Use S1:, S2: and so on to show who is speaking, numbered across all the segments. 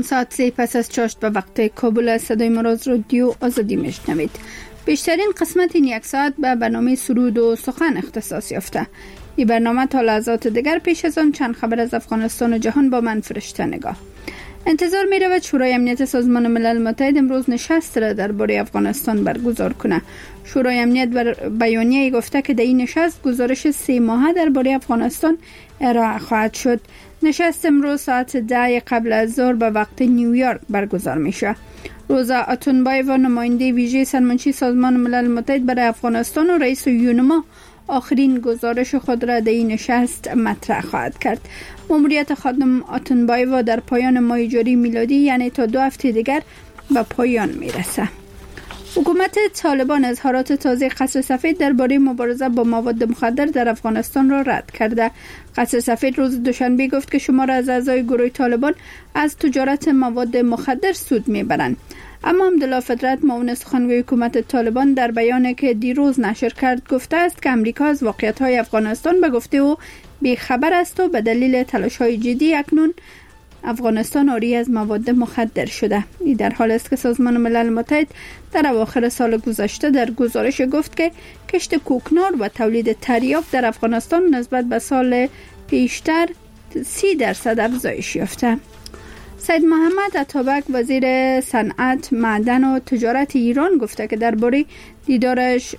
S1: ساعت 3 پس از چاشت به وقت کابل از صدای مراز رادیو آزادی میشنوید. بیشترین قسمت این یک ساعت به برنامه سرود و سخن اختصاص یافته. این برنامه تا لحظات دیگر پیش از آن چند خبر از افغانستان و جهان با من فرشته نگاه. انتظار می رود شورای امنیت سازمان ملل متحد امروز نشست را درباره افغانستان برگزار کنه. شورای امنیت بر بیانیه گفته که در این نشست گزارش 3 ماهه درباره افغانستان ارائه خواهد شد. نشست امروز ساعت 10 قبل از ظهر به وقت نیویورک برگزار میشه. روزا اتونبایوا نماینده ویژه سرمنشی سازمان ملل متحد برای افغانستان و رئیس یونما آخرین گزارش خود را در این نشست مطرح خواهد کرد. ماموریت خانم اتونبایوا در پایان ماه جاری میلادی یعنی تا 2 هفته دیگر به پایان میرسه. حکومت طالبان اظهارات تازه قصر سفید درباره مبارزه با مواد مخدر در افغانستان را رد کرده. قصر سفید روز دوشنبه گفت که شمار از اعضای گروه طالبان از تجارت مواد مخدر سود میبرند. اما عبدالله فطرت معاون سخنگوی حکومت طالبان در بیانیه که دیروز نشر کرد گفته است که امریکا از واقعیت‌های افغانستان به گفته او بی‌خبر است و به دلیل تلاش‌های جدی اکنون افغانستان عاری از مواد مخدر شده. این در حال است که سازمان ملل متحد در اواخر سال گذشته در گزارش گفت که کشت کوکنار و تولید تریاک در افغانستان نسبت به سال پیشتر 30% افزایش یافته. سید محمد اتابک وزیر صنعت، معدن و تجارت ایران گفته که درباره دیدارش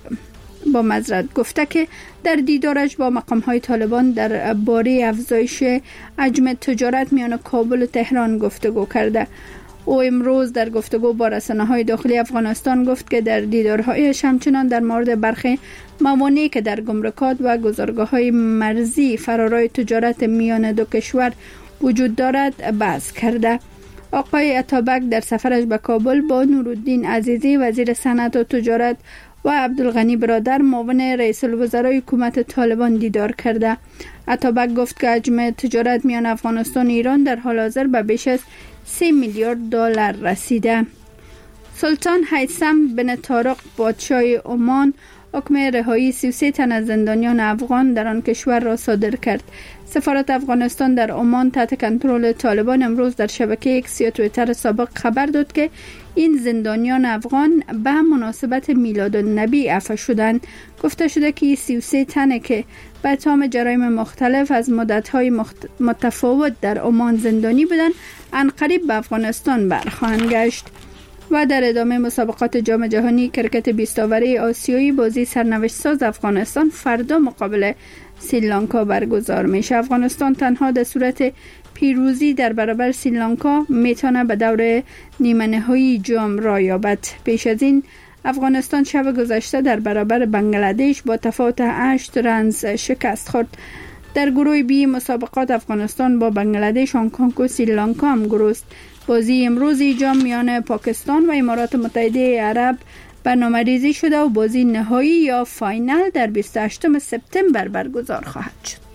S1: با مقام‌های طالبان در باره افزایش حجم تجارت میان کابل و تهران گفتگو کرده. او امروز در گفتگو با رسانه‌های داخلی افغانستان گفت که در دیدارهایش همچنان در مورد برخی موانعی که در گمرکات و گذارگاه‌های مرزی فرارای تجارت میان دو کشور وجود دارد بحث کرده. آقای اتابک در سفرش به کابل با نورالدین عزیزی وزیر صنعت و تجارت و عبدالغنی برادر معاون رئیس الوزرای حکومت طالبان دیدار کرده. اتابک گفت که حجم تجارت میان افغانستان و ایران در حال حاضر به بیش از 3 میلیارد دلار رسیده. سلطان هیثم بن طارق پادشاه عمان حکم رهایی 33 تن از زندانیان افغان در آن کشور را صادر کرد. سفارت افغانستان در عمان تحت کنترل طالبان امروز در شبکه ایکس یا توییتر سابق خبر داد که این زندانیان افغان به مناسبت میلاد النبی عفو شدند. گفته شده که 33 تن که به اتهام جرایم مختلف از مدت‌های متفاوت در عمان زندانی بودند عنقریب به افغانستان برخواهند گشت. و در ادامه مسابقات جام جهانی کرکت 20 اوره آسیایی بازی سرنوشت ساز افغانستان فردا مقابل سریلانکا برگزار میشه. افغانستان تنها در صورت پیروزی در برابر سریلانکا میتونه به دور نیمه نهایی جام را یابد. پیش از این افغانستان شب گذشته در برابر بنگلادش با تفاوت 8 رنز شکست خورد. در گروه بی مسابقات افغانستان با بنگلادش، هنگ کنگ و سریلانکا هم گروست. بازی امروز جام میان پاکستان و امارات متحده عرب برنامه‌ریزی شده و بازی نهایی یا فاینال در 28 سپتامبر برگزار خواهد شد.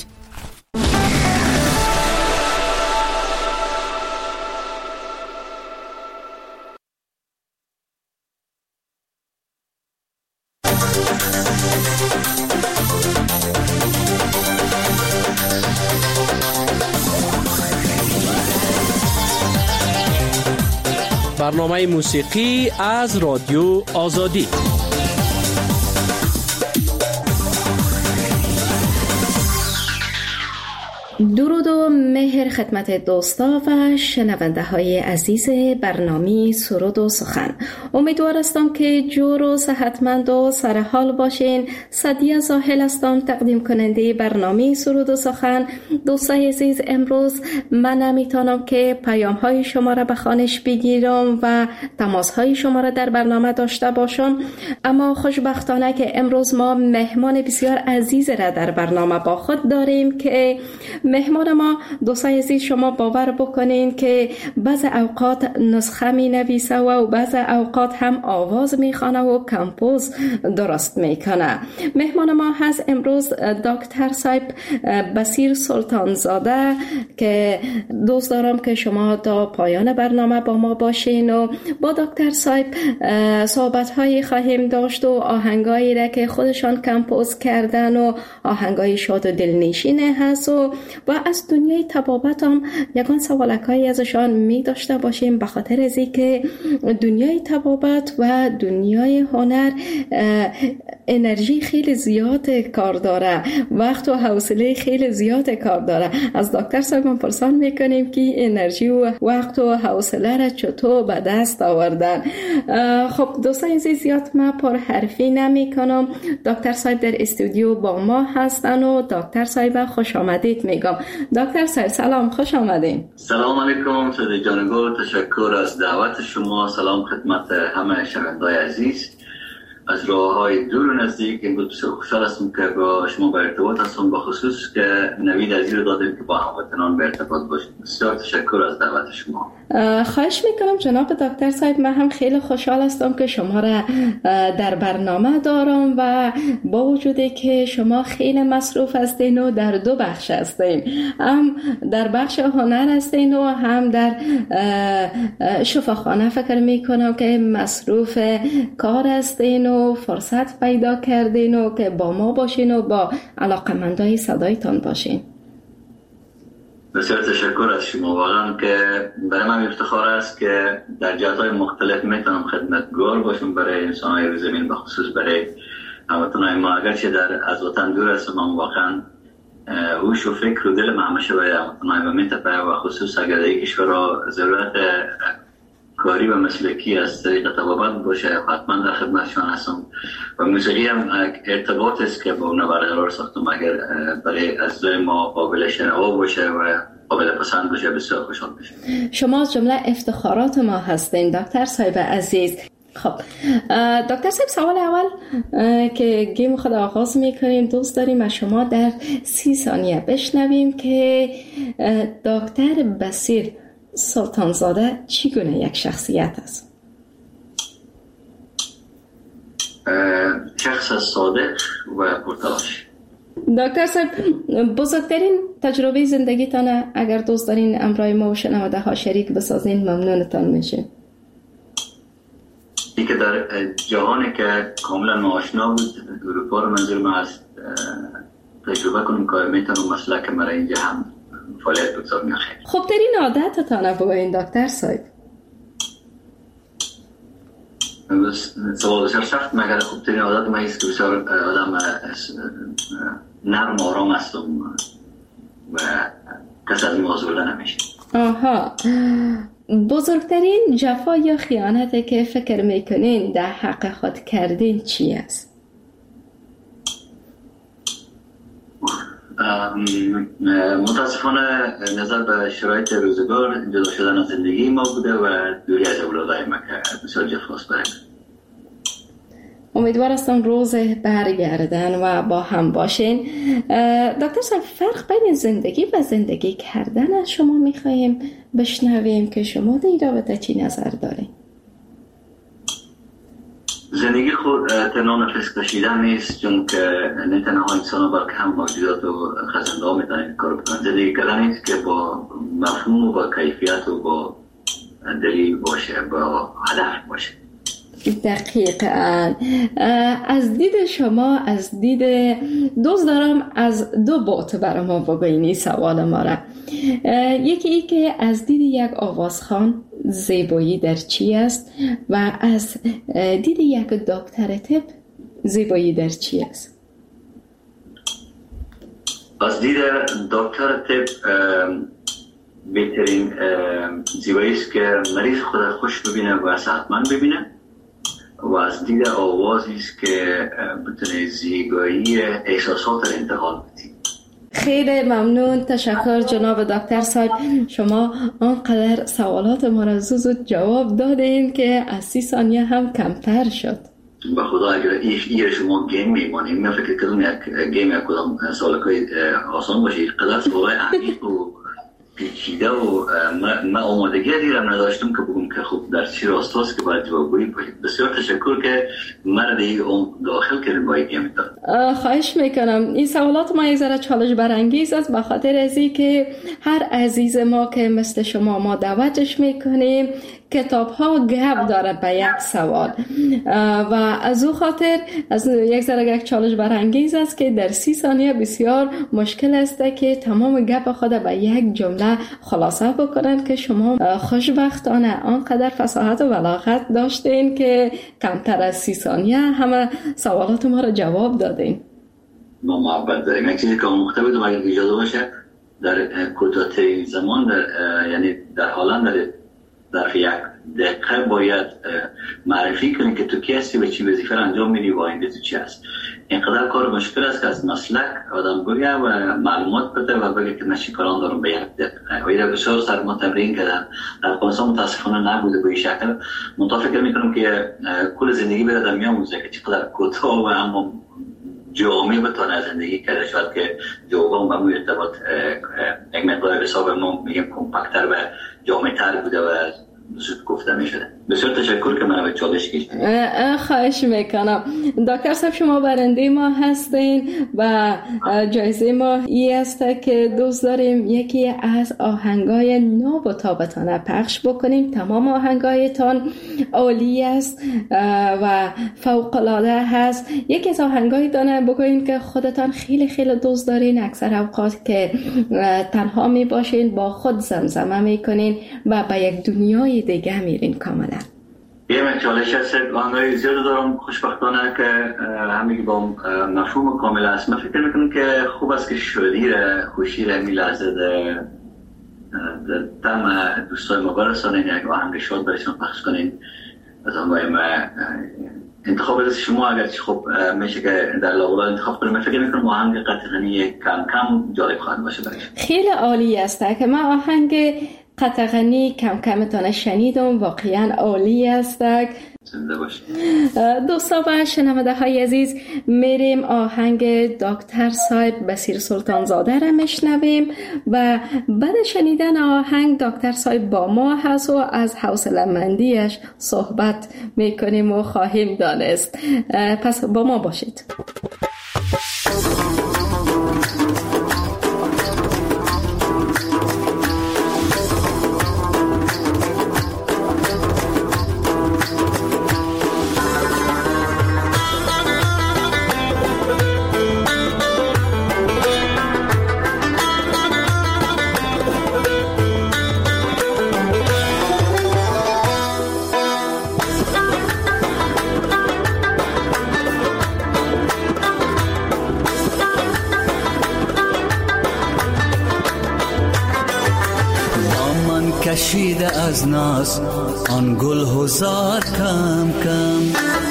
S2: برنامه موسیقی از رادیو آزادی.
S3: درود و مهر خدمت دوستا و شنونده های عزیز برنامه سرود و سخن. امیدوار هستم که جور و صحتمند و سرحال باشین. سعدیه زاهل هستم، تقدیم کننده برنامه سرود و سخن. دوستای عزیز، امروز من نمیتونم که پیام های شما را به خوانش بگیرم و تماس های شما را در برنامه داشته باشم، اما خوشبختانه که امروز ما مهمان بسیار عزیز را در برنامه با خود داریم که مهمان ما دوستای عزیز شما باور بکنین که بعض اوقات نسخه می نویسه و بعض اوقات هم آواز می خوانه و کمپوز درست می کنه. مهمان ما هست امروز دکتر صاحب بصیر سلطان زاده که دوست دارم که شما تا پایان برنامه با ما باشین و با دکتر صاحب صحبت هایی خواهیم داشت و آهنگایی را که خودشان کمپوز کردن و آهنگای شاد و دلنشینه هست و از دنیای دنیای طبابت هم یکان سوالکایی ازشان می داشته باشیم، به خاطر از اینکه دنیای طبابت و دنیای هنر انرژی خیلی زیاد کار داره، وقت و حوصله خیلی زیاد کار داره. از دکتر صاحب پرسان میکنیم که انرژی و وقت و حوصله را چطور به دست آوردن. خب دوستان عزیز، زیاد ما پر حرفی نمی کنم. دکتر صاحب در استودیو با ما هستن و دکتر صاحب خوش آمدید میگم. دکتر صاحب سلام، خوش آمدین.
S4: سلام علیکم سید جانگو، تشکر از دعوت شما. سلام خدمت همه شنوندگان عزیز از راه‌های دور و نزدیک. امروز بسیار خوشحال هستم که با شما به ارتباط هستم، با خصوص که نوید عزیز رو دادیم که با هموطنان به ارتباط باشیم. بسیار تشکر از دعوت شما.
S3: خواهش میکنم جناب دکتر صاحب، من هم خیلی خوشحال هستم که شما را در برنامه دارم و با وجودی که شما خیلی مصروف هستین و در دو بخش هستین، هم در بخش هنر هستین و هم در شفاخانه. فکر میکنم که مصروف کار هستین و فرصت پیدا کردین و که با ما باشین و با علاقمندای صدایتان باشین.
S4: بسیار تشکر از شما. واقعا که برای من افتخار است که در جهات‌های مختلف میتونم خدمتگار باشم برای انسان‌های روی زمین، به خصوص برای هموطنان ما. اگرچه از وطن دور هستم، اما واقعا هوش و فکر و دل من همیشه برای هموطنان ما میتپه و خصوص اگر در کشور را ضرورت کاری و مسلکی از طریق طبابت باشه، حتما در خدمتشان هستم. و موسیقی هم ارتباط است که با اون برقرار ساختم. اگر برای اصل ما قابل شنوا باشه و قابل پسند باشه، بسیار خوشحال میشم.
S3: شما از جمله افتخارات ما هستین دکتر صاحب عزیز. خب دکتر صاحب، سوال اول که گیم خود آغاز میکنیم، دوست داریم از شما در 30 ثانیه بشنویم که دکتر بصیر سلطانزاده چگونه یک شخصیت است؟
S4: شخص صادق و پرتلاش.
S3: دکتر صاحب، بزرگترین تجربه زندگیتان اگر دوست دارین امرای ما و شنونده ها شریک بسازین ممنونتان میشه.
S4: این که در جهانی که کاملا ناآشنا بود، اروپا رو منظور من است، تجربه کنم که میتونم مسلک مرا اینجا هم فعالیت بگذار میخواه.
S3: خب ترین عادتتان بگوین دکتر صاحب.
S4: سوال بسیار سخت، مگر خوب ترین عادت من است که بسیار آدم نرم آرام هستم و کس از موضوع نمیشه.
S3: آها، بزرگترین جفا یا خیانتی که فکر میکنین در حق خود کردین چی است؟
S4: متاسفانه نظر به شرایط روزگار جدا شدن از زندگی ما بوده و دوری از اولادای ما که بسیار جفاست برای من.
S3: امیدوار هستم روز برگردن و با هم باشین. دکتر صاحب، فرق بین زندگی و زندگی کردن از شما میخواییم بشنویم که شما در این رابطه چی نظر دارین؟
S4: زندگی خود تنها نفس کشیدن نیست، چون که نه تنها انسان ها بلکه هم موجودات و خزنده ها میتونن کار بکنن. زندگی کردن نیست که با مفهوم و با کیفیت و با دلیل باشه، با هدف باشه.
S3: دقیقاً. از دید شما، از دید دوست دارم از دو بعد برای ما بگوینی سوال ما را. یکی ای که از دید یک آوازخوان زیبایی در چی است و از دید یک دکتر طب زیبایی در چی است؟
S4: از دید دکتر طب بهترین زیبایی است که مریض خود خوش ببینه و صحتمند ببینه، و از دید آوازی است که بتونه زیبایی احساسات را انتقال بده.
S3: خیلی ممنون، تشکر جناب دکتر صاحب. شما آنقدر سوالات ما را زود جواب دادین که از 30 ثانیه هم کمتر شد.
S4: به خدا اگر ایره شما گیم میمانیم، من فکر کردم یک گیم یک کدام سوالکای آسان باشه، قدر سوالای عمیق و پیچیده و من آمادگی دیرم نداشتم که بگم که خوب در چی راستاست که باید جوابگویی باشید. بسیار تشکر که مرا داخل کردیم با این گیم.
S3: خواهش میکنم. این سوالات ما یک ذره چالش برانگیز است، به خاطر از این که هر عزیز ما که مثل شما ما دعوتش میکنیم کتاب ها گپ دارد به یک سوال و از او خاطر از یک ذره یک چالش برانگیز است که در 30 ثانیه بسیار مشکل است که تمام گپ خود به یک جمله خلاصه بکنند که شما خوشبختانه آنقدر فصاحت و بلاغت داشتین که کمتر از 30 ثانیه همه سوالات ما را جواب دادین.
S4: ما محبت داریم. یک چیزی که مختلف بدم اگر اجازه باشه در کوتاه‌ترین زمان یعنی در حالا در یک دقیقه باید معرفی کنی که تو کی هستی و چی وظیفه را انجام میدی و آینده تو چی هست. اینقدر کار مشکل است که از مسلک آدم بگه و معلومات بده و بگه که نشی کاران دارم به یک دقیقه و این بسیار سر ما تمرین کردن. در افغانستان متاسفانه نبوده به این شکل. منتها فکر میکنم که کل زندگی بره در میاموزه که چقدر کوتاه و اما جامعه بتونه زندگی کرده شاید که جوابم به اون ارتباط یک مقدار حساب ما میگیم کمپکتر و جامعه تر بوده و زود گفته میشده. بسیار تشکر که من به چالش کشیدین.
S3: خواهش میکنم. دکتر صاحب شما برنده ما هستین و جایزه ما ای است که دوست داریم یکی از آهنگای ناب و تابتانه پخش بکنیم. تمام آهنگایتان عالی است و فوق العاده هست. یکی از آهنگای دانه بگوین که خودتان خیلی خیلی دوست دارین، اکثر اوقات که تنها می باشین با خود زمزمه میکنین و به یک دنیای دیگه میرین کاملا.
S4: یه چالش هست آنهای زیاد دارم خوشبختانه که همیگی با مفهوم کامل است. من فکر میکنم که خوب است که شدیر خوشی را می لحظه در تم دوستای ما برسانین، یک آهنگ شاد برشان پخش کنین از آنگاه ما انتخاب از شما اگر خب میشه که در لاولا انتخاب کنیم. من فکر میکنم آهنگ قطغنی کم کم جالب خواهد باشه برای
S3: خیلی عالی است که من آهنگ قطغنی کم کمتان شنیدم، واقعا عالی است.
S4: زنده باشید
S3: دوستان و شنونده های عزیز، میریم آهنگ دکتر صاحب بصیر سلطان زاده را میشنویم و بعد شنیدن آهنگ دکتر صاحب با ما هست و از حوصله‌مندیش صحبت میکنیم و خواهیم دانست. پس با ما باشید.
S5: کشیده از ناز آن گل هزار کم کم،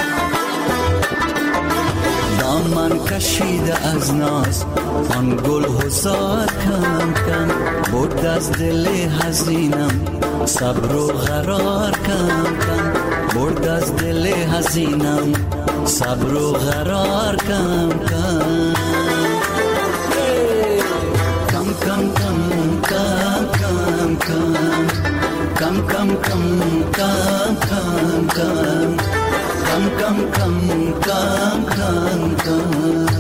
S5: دامن کشیده از ناز آن گل هزار کم کم، برد از دل حزینم صبر و قرار کم کم، برد از دل حزینم صبر و قرار کم کم، کم کم کم کم کم کم کم کم کم کم کم کم کم کم کم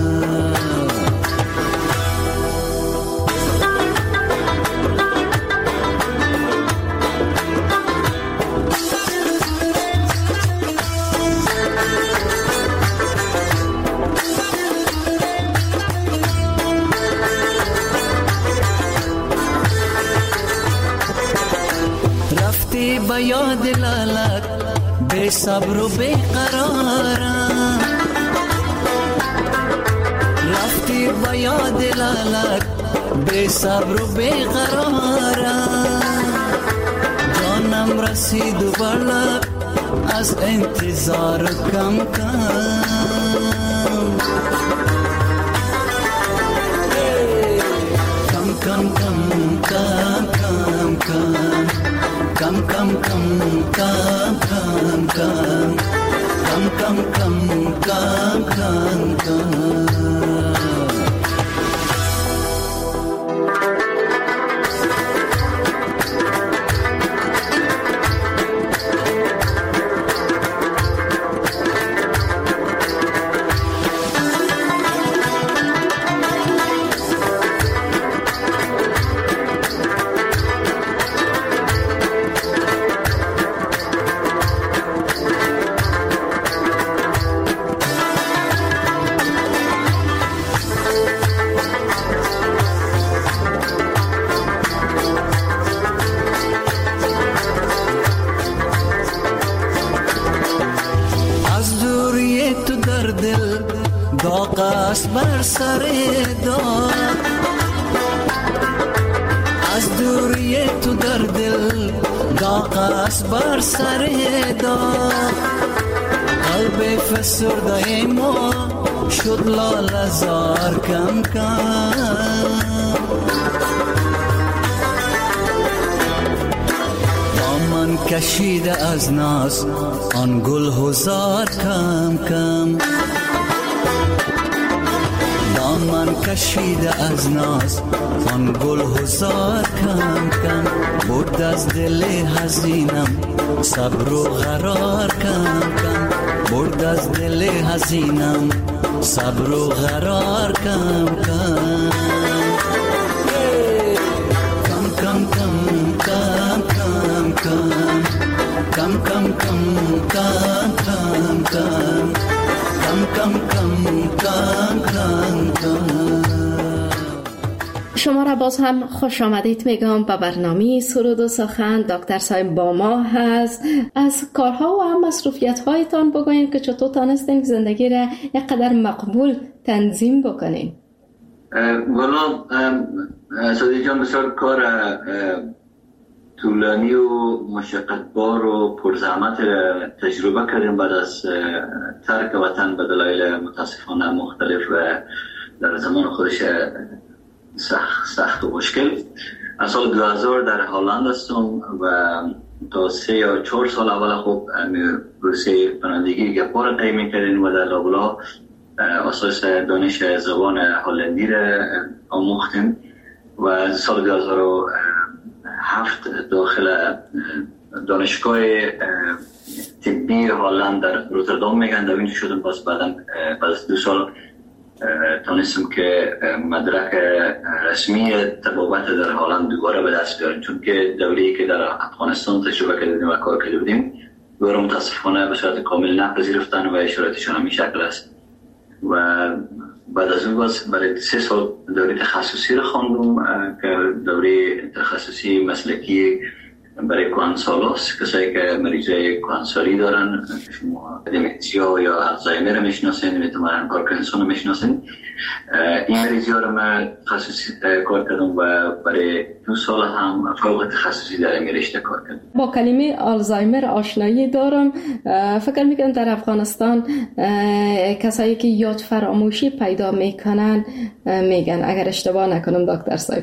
S5: با یاد لالت بے صبر و بے قرارم، رفتی با یاد لالت بے صبر و بے قرارم، جانم رسید و برلب از انتظار کم کم، کم کم کم کم کم کم Come, come, come, come, come, come, come, come, come, come, come. تو در دل داغ است بر سر داغ، قلب فسرده ما شد لاله زار کم کم. دامن کشیده از ناز آن گل هزار کم کم، دامن کشیده از ناز آن گل هزار کم کم. برد از دل حزینم صبر و قرار کم کم، برد از دل حزینم صبر و قرار کم کم. کم کم کم کم کم کم کم کم کم کم کم کم کم کم کم کم.
S3: شما را باز هم خوش آمدید میگم به برنامه سرود و سخن. دکتر صاحب با ما هست. از کارها و هم مصروفیت هایتان بگوین که چطور تانستین زندگی را یک قدر مقبول تنظیم بکنین.
S4: والا سادی جان بسیار کار طولانی و مشقتبار و پرزحمت تجربه کردیم بعد از ترک وطن به دلایل متاسفانه مختلف و در زمان خودش سخت و مشکل. از سال 2000 در هلند هستم و تا 3 یا 4 سال اول خوب پروسه پناهندگی گپا را طی می‌کردیم و در لابلا اساس دانش زبان هلندی را آموختیم و از سال 2007 داخل دانشگاه طبی هلند در روتردام میگن در اینجا شدم. باز بعد از 2 سال تونستم که مدرک رسمی طبابت در هلند دوباره به دست بیارم، چون که دوره‌ای که در افغانستان تجربه کردیم و کار کرده بودیم دوباره متاسفانه به صورت کامل نپذیرفتن و اشاراتشون همین شکل است. و بعد از اون باز برای 3 سال دوره تخصصی رو خواندم که دوره تخصصی مسلکی برای کوهنسالاست، کسایی که مریضای کوهنسالی دارن، شما دمنسیا یا الزایمر میشناسین، میتونن پارکینسون میشناسین. این مریضا رو من تخصصی کار کردم و برای 2 سال هم فوق تخصصی در این رشته کار کردم.
S3: با کلمه آلزایمر آشنایی دارم. فکر میکنم در افغانستان کسایی که یاد فراموشی پیدا میکنن میگن، اگر اشتباه نکنم دکتر صاحب.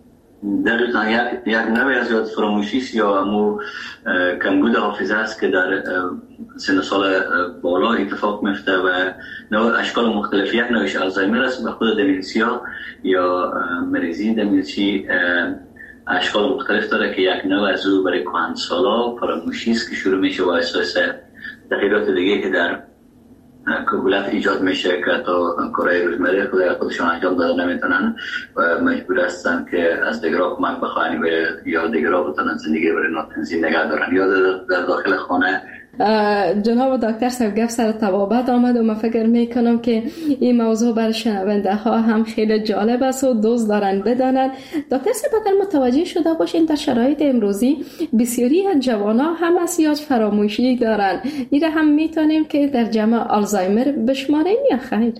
S4: دقیقا یک نوع از یاد فراموشی است یا همون کمبود حافظه است که در سن سال بالا اتفاق میفته و نوع اشکال مختلف. یک نوعش آلزایمر است و خود دمنسیا یا مریضی دمنسی اشکال مختلف داره که یک نوع از او برای کهنسالا فراموشی است که شروع میشه و اساس تغییرات دیگه که در کهولت ایجاد میشه که تا کارهای روزمره خودشان انجام داده نمیتونن و مجبور هستن که از دیگرها کمک بخواهن یا دیگرها بتونن زندگی برای ناتنظیم نگه دارن یا در داخل خانه.
S3: جناب دکتر صاحب گفت سر طبابت آمد و من فکر میکنم که این موضوع برای شنونده ها هم خیلی جالب است و دوست دارن بدانن. دکتر صاحب اگر متوجه شده باشین در شرایط امروزی بسیاری از جوانان هم از یاد فراموشی دارن، این هم میتونیم که در جمع آلزایمر بشماریم یا خیر؟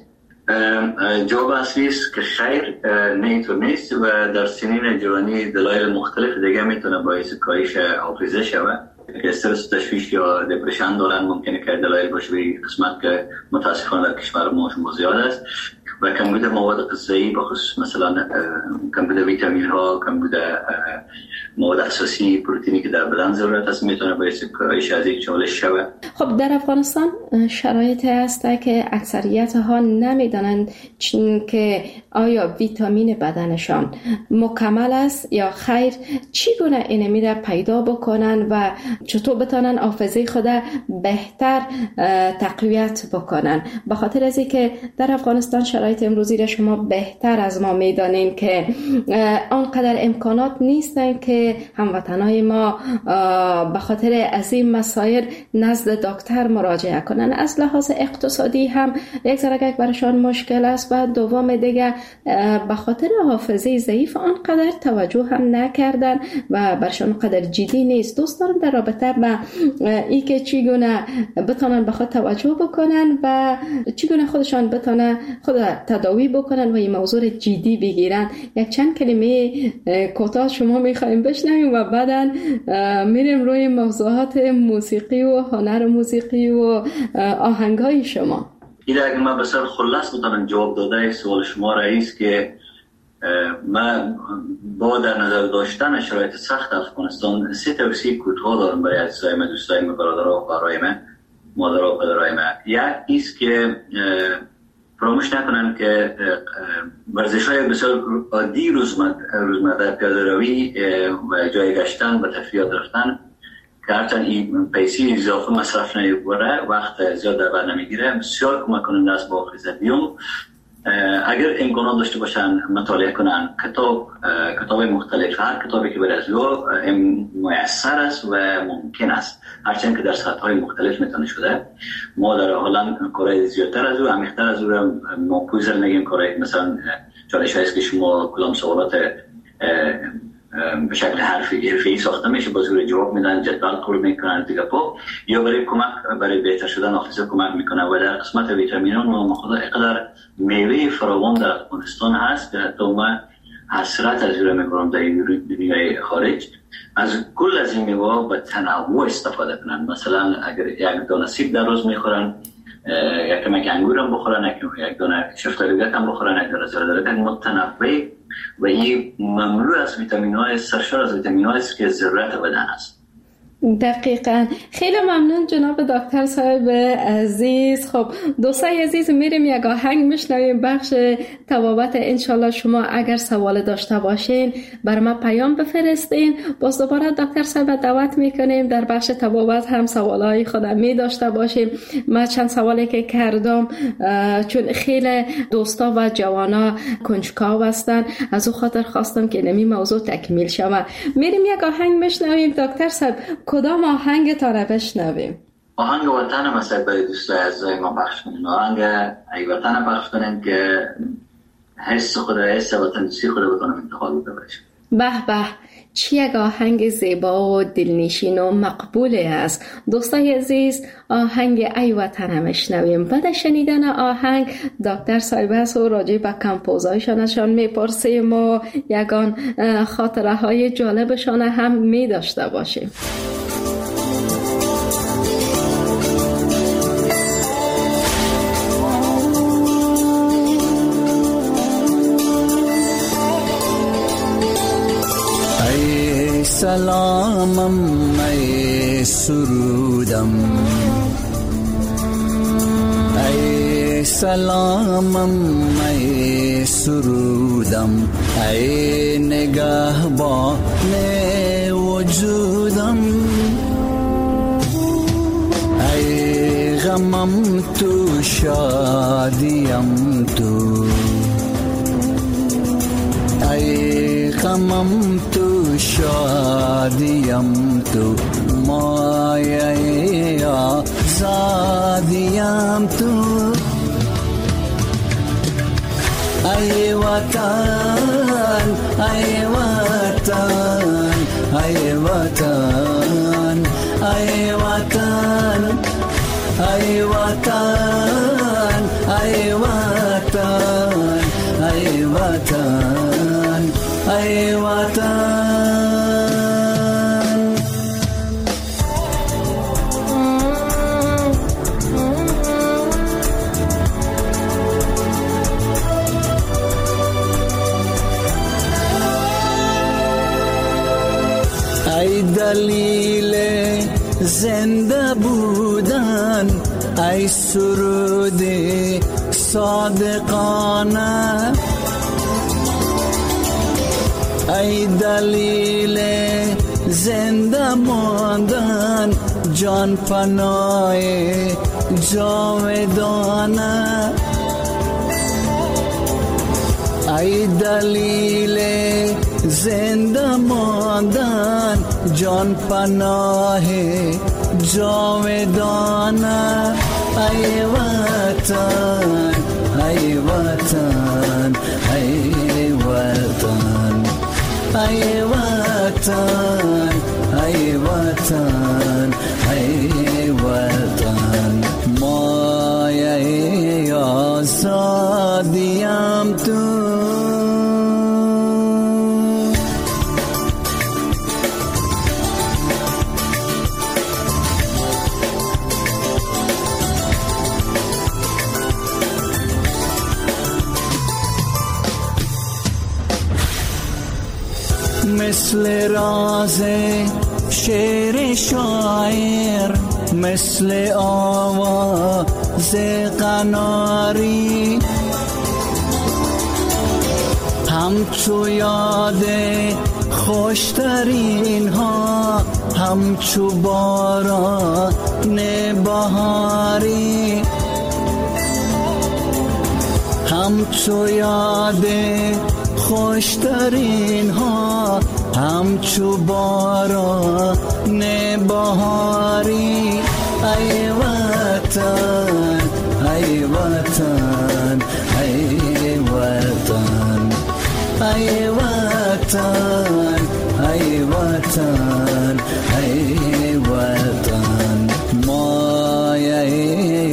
S4: جواب اصلی است که خیر، نه اینطور نیست و در سنین جوانی دلایل مختلف دیگه میتونه باعث کاهش حافظه شود. استرس، تشویش یا دپرشن دارن، ممکنه که دلایل باشه به قسمت که متاسفانه در کشور ما شما زیاد است و کمبود مواد غذایی بخصوص مثلا کمبود ویتامین ها، کمبود مواد اساسی پروتئینی که در بدن ضرورت است میتونه باعث کاهش از یک چالش شود.
S3: خب در افغانستان شرایطی هست که اکثریت ها نمیدانند که آیا ویتامین بدنشان مکمل است یا خیر، چگونه این میره پیدا بکنن و چطور بتونن حافظه خود بهتر تقویت بکنن. به خاطر از اینکه در افغانستان شرایط امروزی را شما بهتر از ما میدانین که آنقدر امکانات نیستن که هموطنای ما به خاطر از این مسائل نزد دکتر مراجعه کنن. از لحاظ اقتصادی هم یک ذره برایشان مشکل است و دوم دیگه به خاطر حافظه ضعیف آنقدر توجه هم نکردن و برشان قدر جدی نیست. دوست دارم در رابطه با ای که چگونه بتونن به خود توجه بکنن و چگونه خودشان بتونن خود تداوی بکنن و این موضوع جدی بگیرن. یک چند کلمه کوتاه شما میخوایم بشنویم و بعداً میریم روی موضوعات موسیقی و هنر موسیقی و آهنگای شما.
S4: ایده اگر من بسیار خلاص بتونم جواب داده سوال شما رئیس که من با در نظر داشتن شرایط سخت افغانستان 3 توصیه کوتاه دارم برای عزیزای من، دوستای من، برادرها و خواهرای من، مادرها و پدرهای من. یک ایست که فراموش نکنن که ورزش‌های بسیار عادی روزمره، پیاده روی و جای گشتن و تفریحات رفتن که هرچند این پیسی اضافه مصرف نمیبره، وقت زیاد در بر نمیگیره، بسیار کمک کننده است با خیزدیوم. اگر امکانات داشته باشن مطالعه کنن کتاب مختلف، هر کتابی که برای از او میسر است و ممکن است، هرچند که در سطح‌های مختلف میتونه شده. ما در هلند کارهای زیادتر از او، عمیق‌تر از او ما پویزر نگیم کارهای مثلا چالش هست که شما کدام سوالات به شکل حرفی ساخته میشه با زور جواب میدن، جدول پر میکنن دیگه پا، یا برای کمک برای بهتر شدن حافظه کمک میکنه. و در قسمت ویتامینان و اینقدر میوه فراوان در افغانستان هست که حتی من حسرت از اون میکنم در دنیای خارج از کل از این میوه به تنوع استفاده کنن. مثلا اگر یک دانه سیب در روز میخورن، یک کمک انگور هم بخورن، یک دانه شفتالو هم بخورن، یک دانه زردالو متنوع و این مملو از ویتامین‌های، سرشار از ویتامین‌های است که ضرورت بدن است.
S3: دقیقاً. خیلی ممنون جناب دکتر صاحب عزیز. خب دوستای عزیز، میریم یک آهنگ میشنویم، بخش طبابت. انشالله شما اگر سوال داشته باشین بر ما پیام بفرستین، باز دوباره دکتر صاحب دعوت میکنیم در بخش طبابت هم سوالای خودم می داشته باشیم. من چند سوالی که کردم چون خیلی دوستا و جوانا کنجکاو هستن، از او خاطر خواستم که نمی موضوع تکمیل شود. میریم یک آهنگ میشنویم. دکتر صاحب کدام آهنگ تا رو بشنویم؟
S4: آهنگ وطن مثلا برای دوستای عزیزای ما پخش کنیم. آهنگ ای وطن پخش کنیم که حس وطن‌دوستی خود بتونم انتخاب بکنم.
S3: به به، چه یک آهنگ زیبا و دلنشین و مقبوله است. دوستای عزیز، آهنگ ای وطن میشنویم. بعد شنیدن آهنگ دکتر صاحب هست و راجع به کمپوزایشانشان میپرسیم و یگان خاطره های جالبشان هم میداشته باشیم.
S5: سلامم ای سرودم، ای سلامم ای سرودم، ای نگهبان وجودم، ای غمم تو شادیم تو، ای غمم تو شادیم تو، مایه آزادیم تو، ای وطن ای وطن ای وطن ای وطن ای وطن ای وطن ای وطن ای وطن. ای دلیل زنده بودن، ای سرود صادقانه، ای دلیل زنده ماندن، جان پناه جاودانه، ای دلیل زنده ماندن، جان پناه جاودانه، ای وطن ای وطن ای وطن ای وطن ای وطن ای وطن، مایه آزادی مثل راز شعر شاعر، مثل آواز قناری، همچو یاد خوشترین ها، همچو باران بهاری، همچو یاد خوشترین ها، همچو باران بهاری. ای وطن ای وطن ای وطن ای وطن ای وطن ای وطن، مایه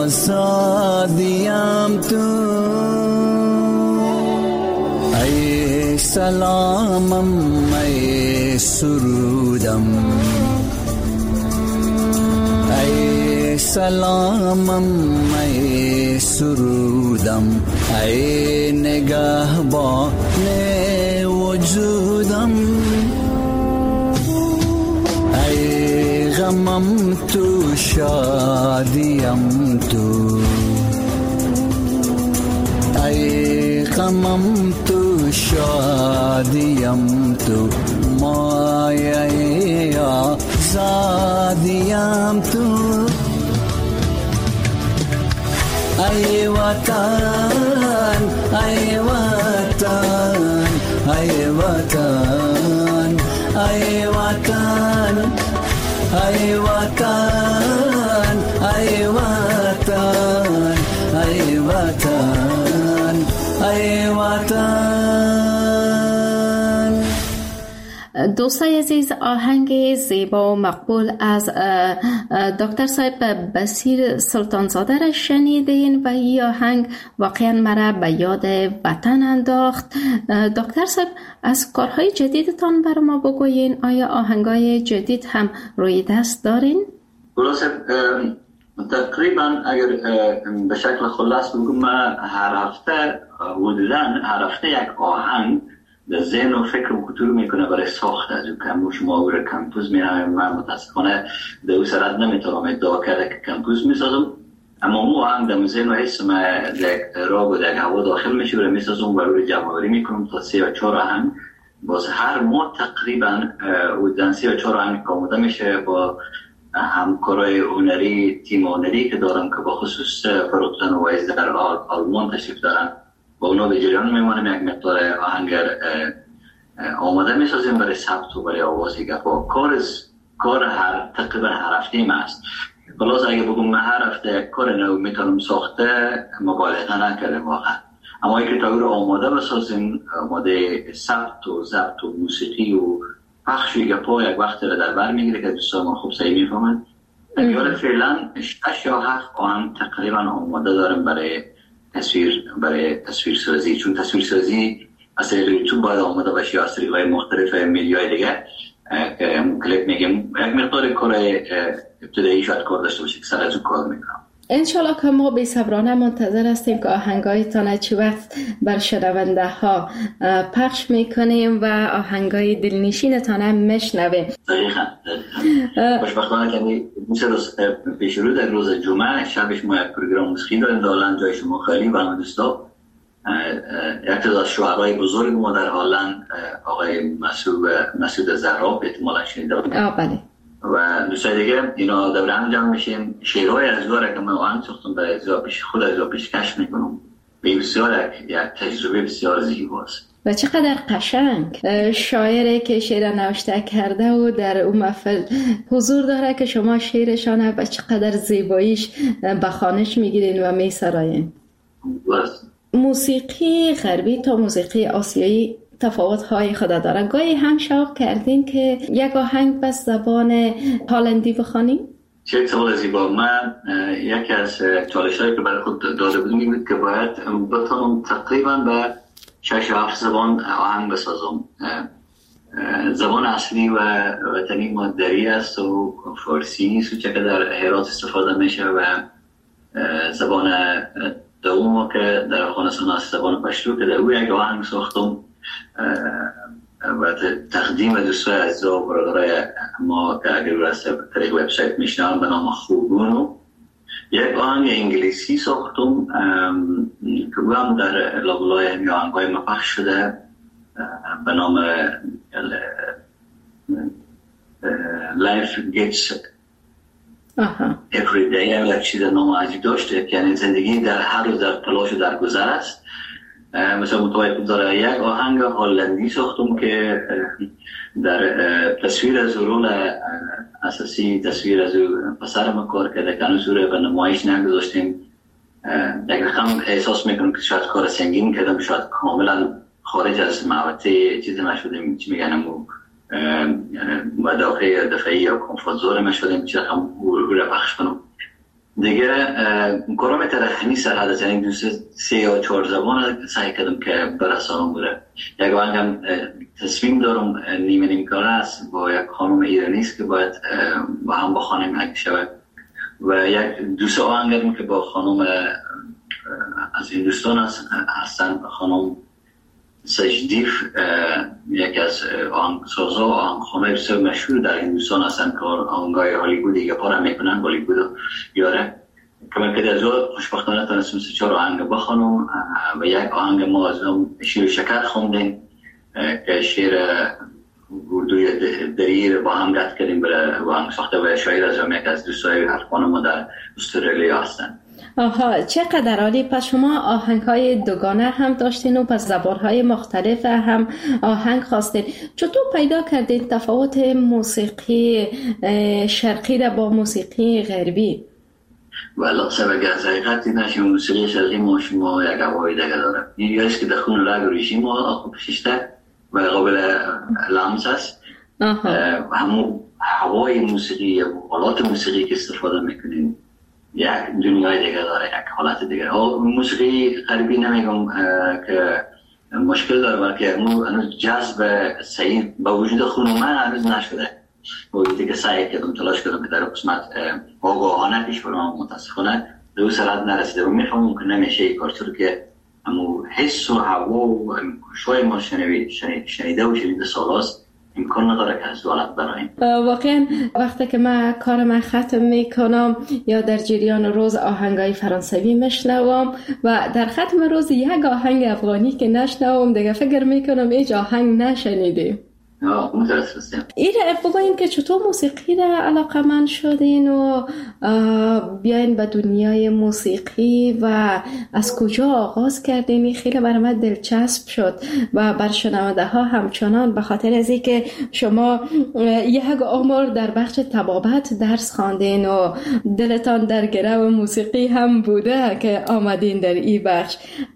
S5: آزادیم تو، ای سلامم ای سرودم، ای سلامم ای سرودم، ای نگهبان وجودم، ای غمم تو شادیم تو، ای غمم تو شادیم تو، مایه آزادیم تو. ای وطن ای وطن ای وطن ای وطن ای وطن ای وطن ای وطن ای وطن.
S3: دوستای عزیز، آهنگ زیبا و مقبول از دکتر صاحب بصیر سلطانزاده را شنیدین و این آهنگ واقعا مرا به یاد وطن انداخت. دکتر صاحب، از کارهای جدیدتان بر ما بگوین. آیا آهنگای جدید هم روی دست دارین؟
S4: تقریبا اگر به شکل خلاص بگم، من هر هفته یک آهنگ در ذهن و فکر و کتور میکنه برای ساخت از اون شما او را کمپوز میرم. من متاسفانه در او سرد نمیتونم ادعا کرده که کمپوز میسازم، اما اون آهنگ در ذهن و حس من در راه و در هوا داخل میشه و میسازم و روی جمع‌آوری میکنم تا 3 یا 4 آهنگ. باز هر ماه تقریبا او در 3 یا 4 آهنگ آماده میشه با همکارای هنری، تیم هنری که دارم که با خصوص فروختن و ویز در آلمان تشریف دارن، با اونا به جریان میمانیم. یک مقدار آهنگ آماده میسازیم برای ثبت و برای آوازی که با کار تقریبا هر هفته ما است. خلاص اگه بگم من هر هفته کار نو میتونم ساخته، مبالغه نکردم واقعا، اما اینکه تا او رو آماده بسازیم، آماده ثبت و ضبط و موسیقی و پخشی گپا یک وقت رو در بر میگیره که دوستان ما خوب صحیح میفهمن. اگر فعلا 6 یا 7 آهنگ تقریبا آماده دارم برای تصویرسازی، چون تصویرسازی از طریق یوتیوب باید آماده باشه یا از طریق مختلف میدیاهای دیگه که کلیپ میگم یک مقدار کار ابتدایی شاید کار داشته باشه که سر از اون کار میکنم.
S3: انشالله که ما بی صبرانه منتظر هستیم که آهنگایتان چی وقت بر شنونده ها پخش میکنیم و آهنگای دلنشینتان هم میشنویم.
S4: دقیقاً. خوشبختانه که پیش رو در روز جمعه شبش ما یک پروگرام موسیقی داریم در هلند، جای شما خیلی و دوستا. یک تعداد شاعرای بزرگ ما در هلند، آقای مسعود زهراب احتمالاً شنیده بودید.
S3: بله.
S4: و دوستای دیگه اینا دور هم جمع میشیم. شعرهای از گاره که من آهنگ ساختم برای خود از پیشکش میکنم. بسیار یک تجربه بسیار زیباست.
S3: و چقدر قشنگ شاعری که شعر نوشته کرده و در اون محفل حضور داره که شما شعرشانه و چقدر زیباییش بخوانش میگیرین و میسراین. موسیقی غربی تا موسیقی آسیایی تفاوت‌های خود داره. گاهی هم شوق کردین که یک آهنگ به زبان هلندی بخوانیم؟
S4: چه سوال زیبا. من یکی از چالش‌هایی که برای خود داده بودم این بود که باید بتونم تقریبا به 6-7 زبان آهنگ بسازم. زبان اصلی و وطنی ما دری است و فارسی نیست و چه که در هرات استفاده میشه و زبان دوم که در افغانستان است زبان پشتو که در او یک آهنگ ساختم و تقدیم دوستای عزیز و برادرای ما که اگر راسته طریق وبسایت میشنم به نام خوبونو یک آهنگ انگلیسی ساختم که هم در لابلای همی آهنگای ما پخش شده به نام Life Gets Every Day. یک چیز نام عجیب داشته، یعنی زندگی در هر روز در تلاش و در گذر است. مثلا متوجه داره یک آهنگ هلندی ساختم که در تصویر از رول اساسی تصویر از پسر ما کار کرده که هنوز رو به نمایش نگذاشتیم. یک رقم احساس میکنم که شاید کار سنگین کردم، شاید کاملا خارج از محوطه چیزی نشدیم، چی میگن مداخل دفعی یا کمفورت زون ما شدیم، چی رقم رو پخش کنم دیگه. کارم ترخمی سرحد است، یعنی دوست 3 یا 4 زبان سعی کردم که برسانم بوده. یک آهنگم تصمیم دارم نیمه نیمکاره است با یک خانم ایرانی است که باید با هم بخوانیم یک شب، و یک دوست آهنگم که با خانم از هندوستان هستن، خانم سجدیف، یکی از آهنگسازها و آهنگخوانای بسیار مشهور در هندوستان هستن که آهنگای هالیوودی یا پارا میکنن، هالیوود یاره که من که از اون خوشبختانه تونستم 3-4 آهنگ بخوانم و یک آهنگ ما از اون شیر و شکر خوندیم که شیر اردوی دریر با هم گفت کردیم برای آهنگ ساخته و شاعر از اون یکی از دوستای هر خانم ما در استرالیا هستن.
S3: آها، چقدر عالی. پس شما آهنگ‌های دوگانه هم داشتین و پس زبان‌های مختلف هم آهنگ خواستین. چطور پیدا کردین تفاوت موسیقی شرقی را با موسیقی غربی؟
S4: والا سبب از حقیقتی نشیم موسیقی شرقی ما شما یک هوای دیگه داره. این یاست که در خون رگ ریشی ما آخو پشیشته و قابل لمس است. همون هوای موسیقی و آلات موسیقی که استفاده میکنیم یک دنیای دیگه داره، یک حالت دیگه. موسیقی غربی نمیگم که مشکل داره، بلکه هنوز جذب صحیح با وجود خون من هنوز نشده. با وجودی که سعی کردم تلاش کردم که در قسمت آگاهانه پیش برم، متاسفانه به اون سرعت نرسیده و میفهمم که نمیشه این کار، چون که همون حس و هوا و شوی ما شنیده و شنیده سالاست امکان نداره که از دولت برایم.
S3: واقعا وقتی که من کارم ختم میکنم یا در جریان روز آهنگای فرانسوی میشنوم و در ختم روز یک آهنگ افغانی که نشنوم دیگه فکر میکنم هیچ آهنگ نشنیدیم. این بگوین که چطور موسیقی را علاقه‌مند شدین و بیاین به دنیای موسیقی و از کجا آغاز کردین؟ این خیلی برای من دلچسب شد و بر شنونده ها همچنان، به خاطر از اینکه شما یک عمر در بخش طبابت درس خواندین و دلتان در گرو موسیقی هم بوده که آمدین در این بخش.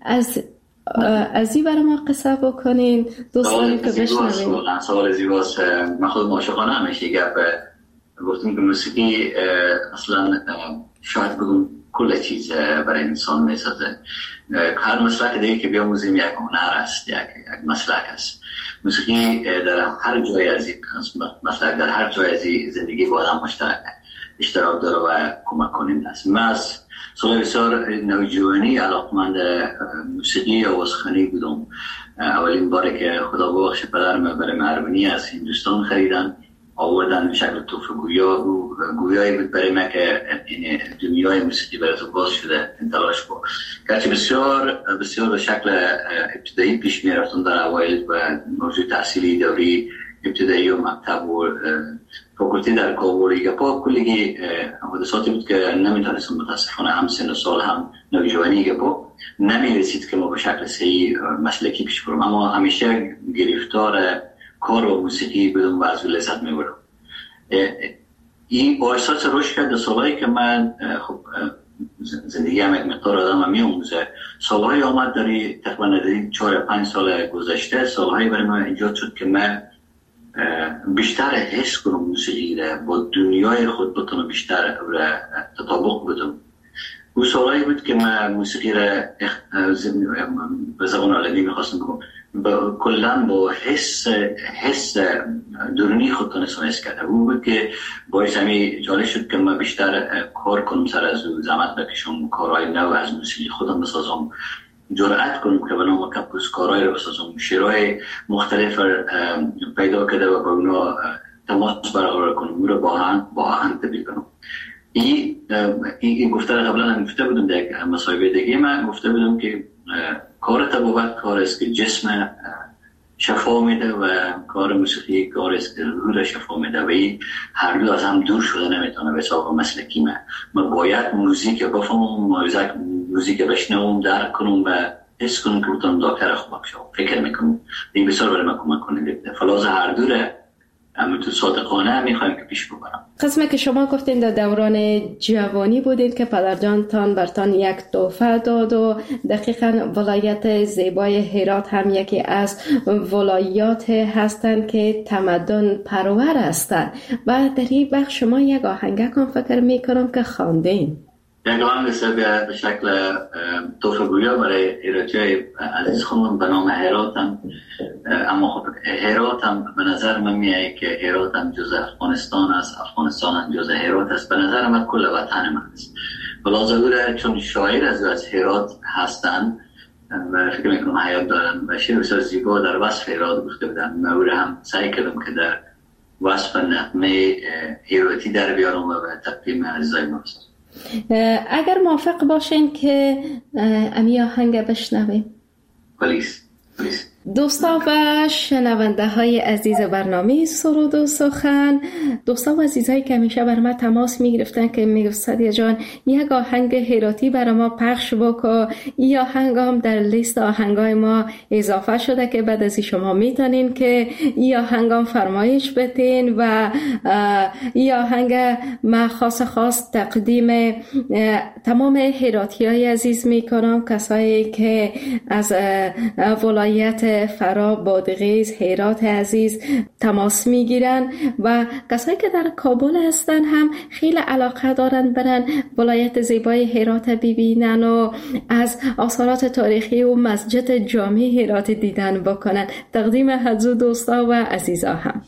S3: از این برای ما قصه بکنین دوستانی که بشنوین.
S4: سوال زیباست. من خود معاشقانه همیشه گفت گفتیم که موسیقی اصلا شاید بگم کل چیز برای انسان میسازه. هر مسلک دیگه که بیاموزیم یک هنر است، یک مسلک است. موسیقی در هر جای از این مسلک در هر جای از زندگی با آدم اشتراک داره و کمک کننده است. من از سال بسیار نوجوانی علاقمند موسیقی آوازخوانی بودم. اولین باری که خدا ببخشه پدرم برای ارمنی از هندوستان خریدن آوردن به شکل تحفه گویایی بود برای من که این دنیای موسیقی برای تو باز شده تلاش کن. گرچه بسیار بسیار به شکل ابتدایی پیش می رفتم در اوایل و موضوع تحصیلی دوری ابتدایی و مکتب و فاکولتی در کابل گپا کلی حادثاتی بود که نمیتونستم متاسفانه هم سن و سال هم نوجوانی گپا نمیرسید که ما به شکل صحیح مسلکی پیش برم، اما همیشه گرفتار کار و موسیقی بودم و از لذت میبرم. این با احساس رشد کرد. سالهایی که من خب زندگی هم یک مقدار آدم میاموزه، سالهایی آمد داری تقریبا 4-5 سال گذشته، سالهایی برای من ایجاد شد که من بیشتر حس کنم موسیقی را با دنیای خود بتونم بیشتر تطابق بدم. اون سالهایی بود که من موسیقی را به زبان علمی میخواستم بگم کلن با حس درونی خود تونستم حس کرده. اون بود که باعث همی جالب شد که من بیشتر کار کنم سر از زحمت بکشم، کارهای نو از موسیقی خودم بسازم جرأت کنم که به نام کپوسکارای رو بسازم، شیرهای مختلف پیدا کرده و با اونا تماس برقرار کنم، او رو با آهن تبدیل کنم. این گفته قبلا هم گفته بودم در مصاحبه دیگه من گفته بودم که کار طبابت کار است که جسم شفا میده و کار موسیقی کار است که روح را شفا میده و این هر دو از هم دور شده نمیتونه. به حساب مسلکی من باید موزیک بفهمم، موزیک بشنوم، درک کنم و حس کنم که بتونم دکتر خوب بشم. فکر میکنم این بسیار برای من کمک کنه. فلاز هر دوره تو صادقانه میخوایم که پیش ببرم.
S3: قسمه که شما گفتین در دوران جوانی بودید که پدرجانتان برتان یک تحفه داد و دقیقاً ولایت زیبای هرات هم یکی از ولایات هستند که تمدن پرور هستند و در این بخش شما یک آهنگک هم فکر میکنم که خواندین.
S4: یک آهنگ به شکل تحفه گویا برای ایراجای عزیز خانم به نام هرات هم. اما خب هرات هم به نظر من میاد که هرات هم جز افغانستان است، افغانستان هم جز هرات است. به نظر من کل وطن من است. بلا ضروره چون شاعر از هرات هستن و فکر میکنم حیات دارن و شعر بسیار زیبا در وصف هرات گفته بودن. من او هم سعی کردم که در وصف نغمه هراتی در بیارم و به تقدیم عزیزای ما است.
S3: اگر موافق باشین که امی آهنگ بشنویم.
S4: پلیس.
S3: دوستا و شنونده های عزیز برنامه سرود و سخن، دوستا و عزیزایی که همیشه بر ما تماس می گرفتن که می گفت سادیا جان یک آهنگ هراتی برای ما پخش بکن. این آهنگ هم در لیست آهنگای ما اضافه شده که بعد از شما میتونین که این آهنگ هم فرمایش بتین و این آهنگ ما خاص تقدیم تمام هراتی های عزیز می کنم، کسایی که از ولایت فرا، بادغیس، هرات عزیز تماس میگیرن و کسایی که در کابل هستن هم خیلی علاقه دارن برن ولایت زیبای هرات ببینن و از آثارات تاریخی و مسجد جامع هرات دیدن بکنن. تقدیم حضور دوستا و عزیزا هم.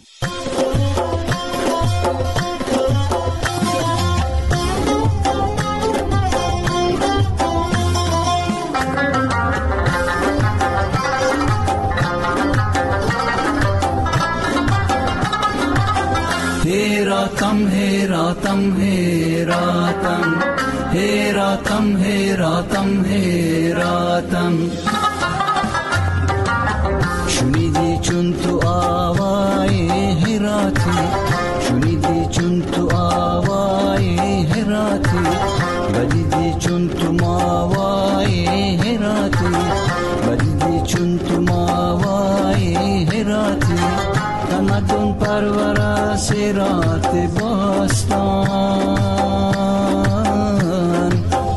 S5: هراتم هراتم هراتم هراتم هراتم هراتم شنیدی چون تو آوای هراتی، شنیدی چون تو آوای هراتی، بدیدی چون تو ماوای هراتی، بدیدی چون تو ماوای هراتی، تمدن پرور هرات باستان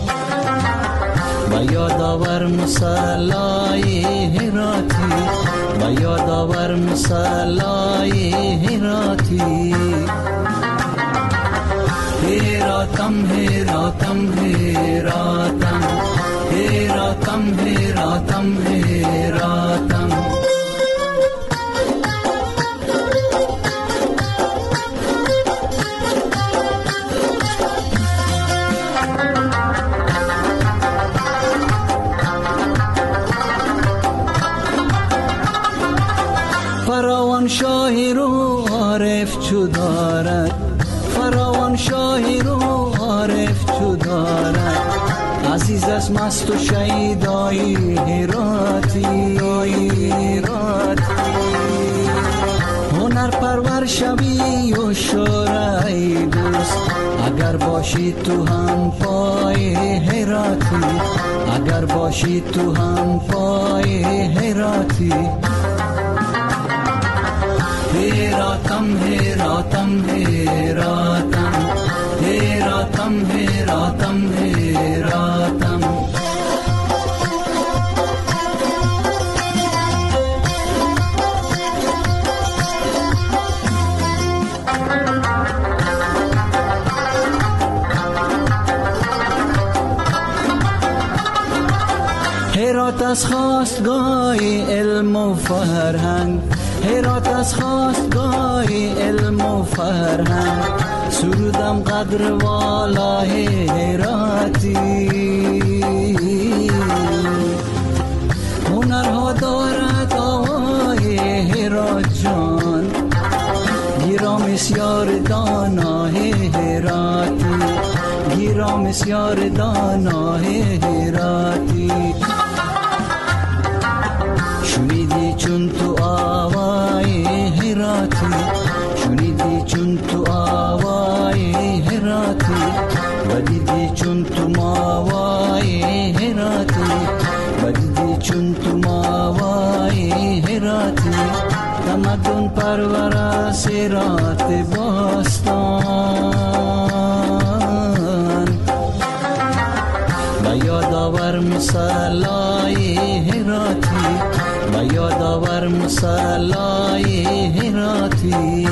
S5: و یادآور مصلای هراتی، و یادآور مصلای هراتی. هراتم هراتم هراتم هراتم هراتم هراتم فراوان شاهی رو عارف چو دارد، فراوان شاهی رو عارف چو دارد، عزیز از مست و شیدای هراتی، هنر پرور شوی و شورای دوست، اگر باشی تو هم پای هراتی، اگر باشی تو هم پای هراتی. هراتم هراتم هراتم هراتم هراتم هراتم هرات از خواستگاه علم و فرهنگ، هرات از خواستگاه علم و فرهنگ، سرودم قدر والای هراتی، بسیار دانای هراتی، گیرا بسیار دانای هراتی. شنیدی چون تو آوای هراتی، شنیدی چون تو آوای هراتی، و دیدی چون تو ماوای هراتی، و دیدی چون تو ماوای هراتی. تمدن پرور سیرات باستان، و یادآور مصلای هراتی، و یادآور مصلای هراتی.